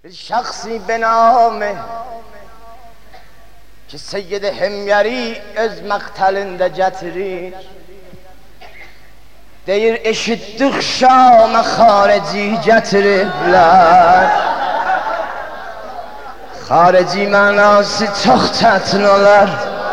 bir şahsi به نام ki Seyyid Himyari öz məqtəlində gətirir. Deyir eşitdik Şam'a xarici gətiriblər. Xarici mənası çox çətin olar.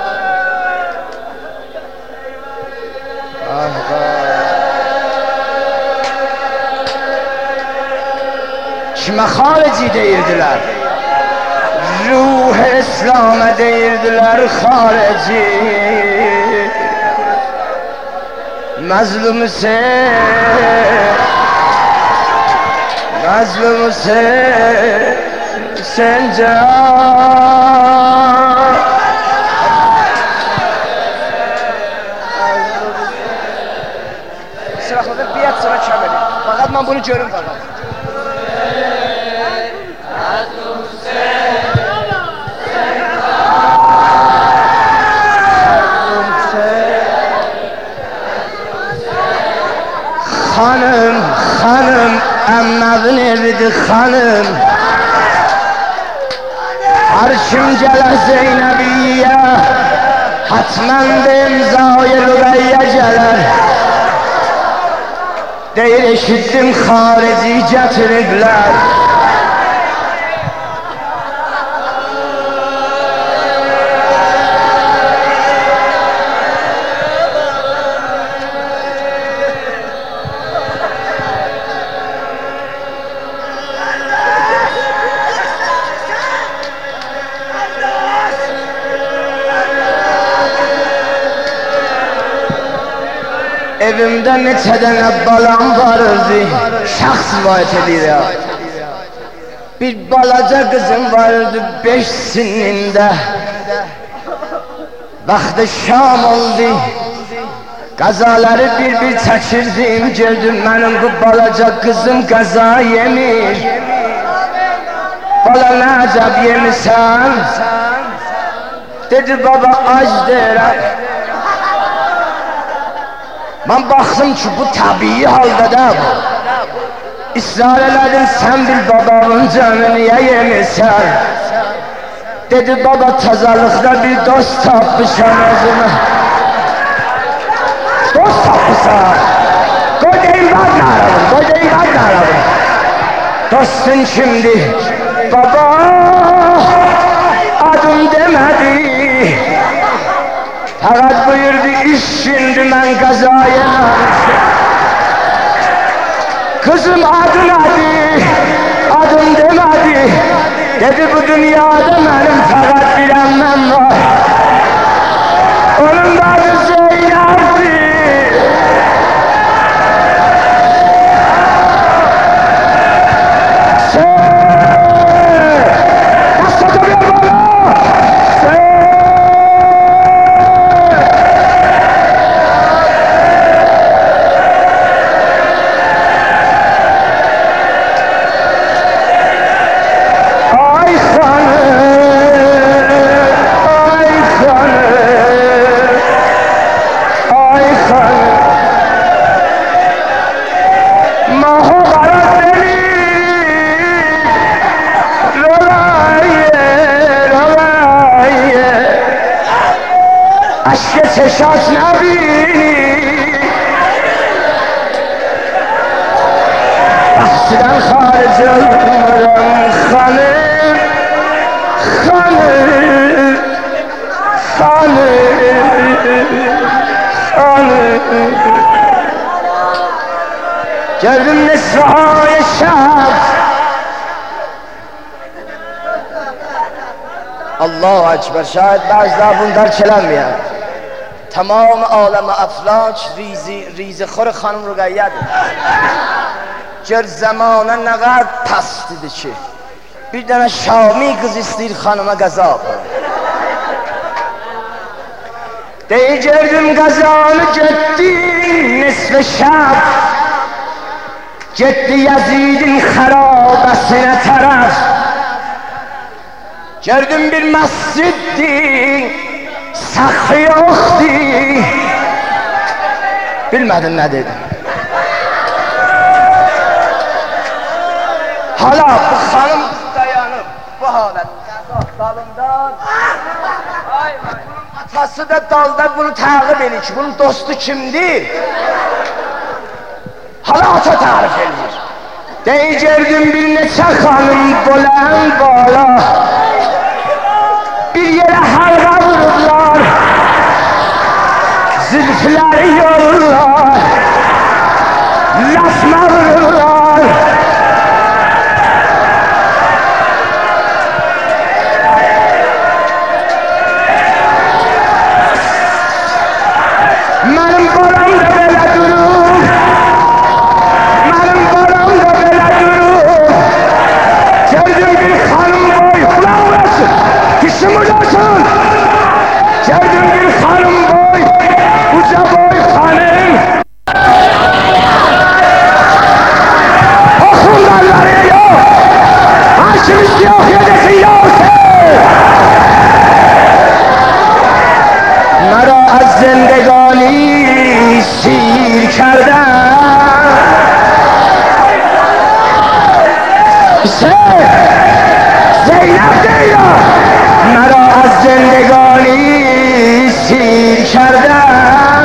Kimə xarici deyirdilər? Ruh İslam'a deyirdiler xarici. Mazlum sen can. Sıraxlarda biat sana kəmeli. Fakat ben bunu görüm fakat. Hanım, emmevin evidir hanım. Arşım gələ Zeynəbiyyə, hatmən də imzayı Rüqəyyə gələr. Deyir eşitdim xarici gətiriblər. Evimdə neçə dənə balam vardı, şəxs rivayət edir ya. Bir balaca qızım vardı 5 sinində. Vaxtı şam oldu, qazaları bir çəkirdim. Gördüm mənim bu balaca qızım qaza yemir. Bala nə əcəb yemirsən? Dedi baba ac deyirəm. Ben baxdım ki bu tabii halda da bu. İsrar elədim sen bir babamın canını niye yemirsən? Dedi baba tazalıqda bir dost tapmışam özümə. Dost tapmışam. Qoy deyim ben naradım. Dostun kimdi? Baba adım demedi. Fakat buyurdu iş şimdi ben kazaya. Kızım adın adı, adım demedi. Dedi bu dünyada benim fakat bir emmem var. Onun da adı Zeynep'ti. Çeşaç nebini bahsiden haric olmuram hanım. Gördüm nesvahaya şab. Allahu Ekber, şayet bazılar bunu dark eləməyər. Tamam alem aflaç ریزی خور خانم Rüqəyyədir. Gör zamana nə qədər pastidir ki, bir dənə Şami qız istəyir xanıma qəza yapar. Deyir gördüm qəzanı getdi nisf-i şəb, getdi Yazidin xarabəsinə tərəf. Gördüm bir məsciddir, sakı yoktu. Bilmedin ne dedim. Hala bu hanım dalından. Atası da dalda bunu təqib edir ki, bunun dostu kimdir? Hala ata tarif edir. Deyir gördüm bir neçə xanım bolən bala, bir yerə halqa vururlar, zülfləri yorurlar, lasma vururlar. Mənim balam da belə durur, mənim balam da belə durur. Gördüm bir xanım boy, kulaq versin, dişim ucasın. Gördüm bir xanım boy, uca boy xanım. Oxunlarları yok, hakimiz yok, yedesin yoksa. مرا از زندگانی سیر کردن زینب دیلا مرا از زندگانی سیر کردن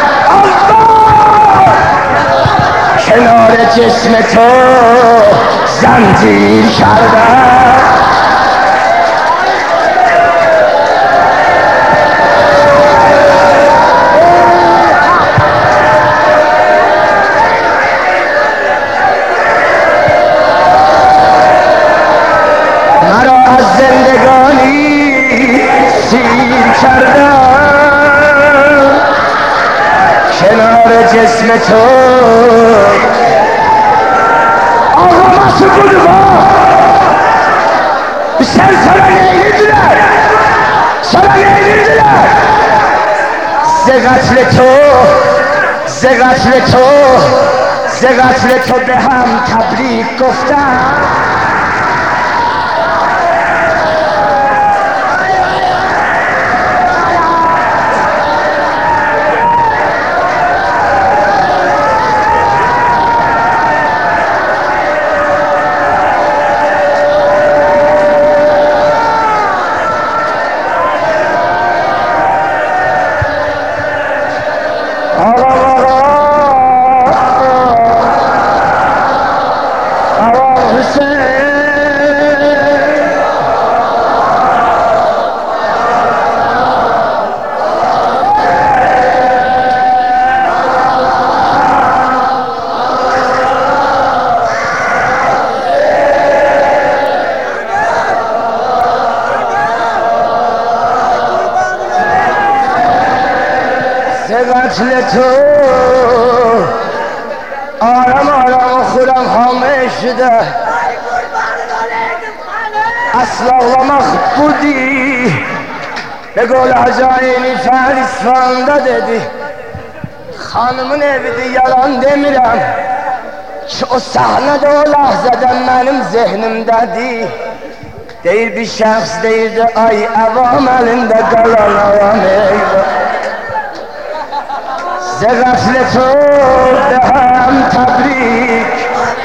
الله کنار جسم تو زنجیر کردن کنار جسم تو ağlaması kurba sen sana ne eğildiler sana ne eğildiler زغطل تو به هم تبریک گفتن قتل تو آرام آرام خودم حامل شده اصلا آقلامق بودی به قول عجایلی فهرستانده dedi Xanımın evidir yalan demirəm ki o sahnede o lahzədən mənim zehnimdədir deyir bir şəxs deyirdi ay əvam əlində qalan avam eyvah زغفل تو به هم تبریک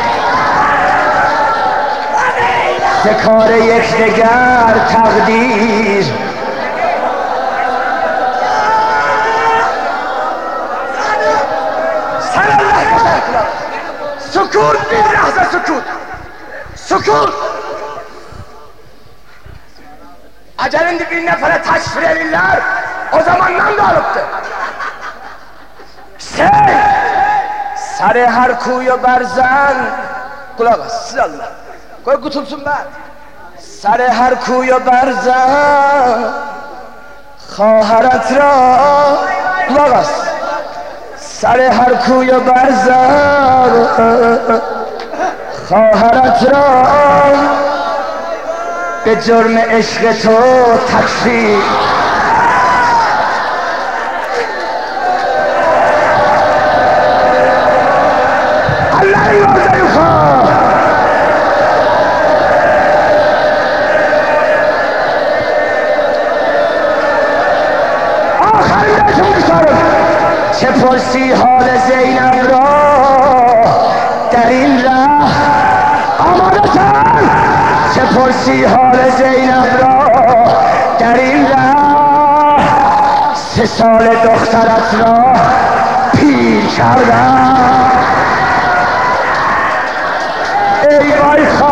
کار یکدیگر تقدیر سکوت bir lahza sukut Acelin dibine para taş verirler o zamandan da alıptı سر هر کوی و برزن قلاق است الله کوی گوتومسون بعد سر هر کوی و برزن خواهرت را قلاق است سر هر کوی و برزن خواهرت را به جرم عشق تو تکفیر چه پرسی حال زینب را در این ره آمادتن که پرسی حال زینب را در این ره 3 سال دخترت را پیر کردم ای وای